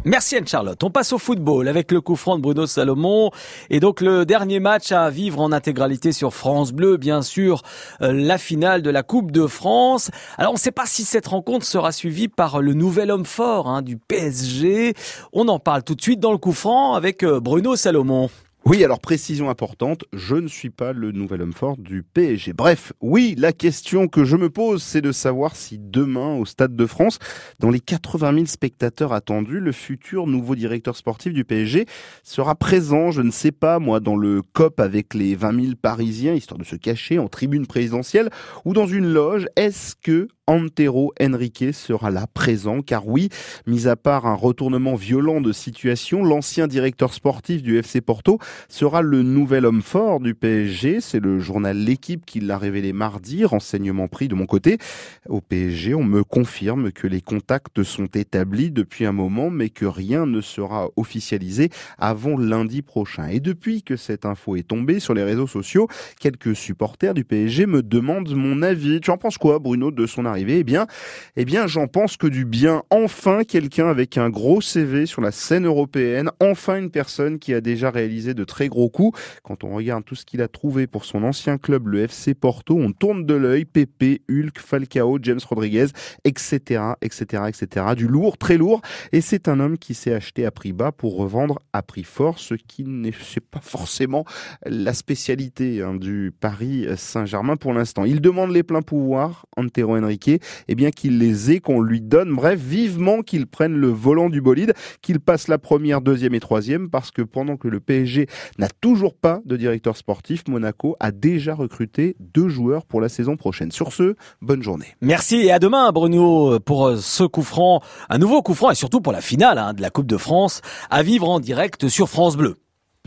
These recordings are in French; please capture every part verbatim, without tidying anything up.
Merci Anne-Charlotte. On passe au football avec le coup franc de Bruno Salomon. Et donc le dernier match à vivre en intégralité sur France Bleu, bien sûr, euh, la finale de la Coupe de France. Alors on ne sait pas si cette rencontre sera suivie par le nouvel homme fort hein, du P S G. On en parle tout de suite dans le coup franc avec euh, Bruno Salomon. Oui, alors précision importante, je ne suis pas le nouvel homme fort du P S G. Bref, oui, la question que je me pose, c'est de savoir si demain, au Stade de France, dans les quatre-vingt mille spectateurs attendus, le futur nouveau directeur sportif du P S G sera présent, je ne sais pas, moi, dans le C O P avec les vingt mille Parisiens, histoire de se cacher en tribune présidentielle, ou dans une loge. Est-ce que Antero Henrique sera là présent? Car oui, mis à part un retournement violent de situation, l'ancien directeur sportif du F C Porto sera le nouvel homme fort du P S G. C'est le journal L'Équipe qui l'a révélé mardi, renseignement pris de mon côté. Au P S G, on me confirme que les contacts sont établis depuis un moment, mais que rien ne sera officialisé avant lundi prochain. Et depuis que cette info est tombée sur les réseaux sociaux, quelques supporters du P S G me demandent mon avis. Tu en penses quoi, Bruno, de son arrivée? Eh bien, eh bien, j'en pense que du bien. Enfin, quelqu'un avec un gros C V sur la scène européenne. Enfin, une personne qui a déjà réalisé de très gros coups. Quand on regarde tout ce qu'il a trouvé pour son ancien club, le F C Porto, on tourne de l'œil. Pepe, Hulk, Falcao, James Rodriguez, et cetera, et cetera, et cetera. Du lourd, très lourd. Et c'est un homme qui s'est acheté à prix bas pour revendre à prix fort, ce qui n'est pas forcément la spécialité hein, du Paris Saint-Germain pour l'instant. Il demande les pleins pouvoirs, Antero Henrique, eh bien qu'il les ait, qu'on lui donne. Bref, vivement qu'il prenne le volant du bolide, qu'il passe la première, deuxième et troisième, parce que pendant que le P S G n'a toujours pas de directeur sportif, Monaco a déjà recruté deux joueurs pour la saison prochaine. Sur ce, bonne journée. Merci et à demain Bruno pour ce coup franc, un nouveau coup franc et surtout pour la finale hein, de la Coupe de France à vivre en direct sur France Bleu.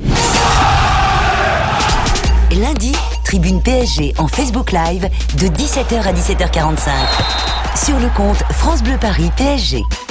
Lundi, Tribune P S G en Facebook Live de dix-sept heures à dix-sept heures quarante-cinq sur le compte France Bleu Paris P S G.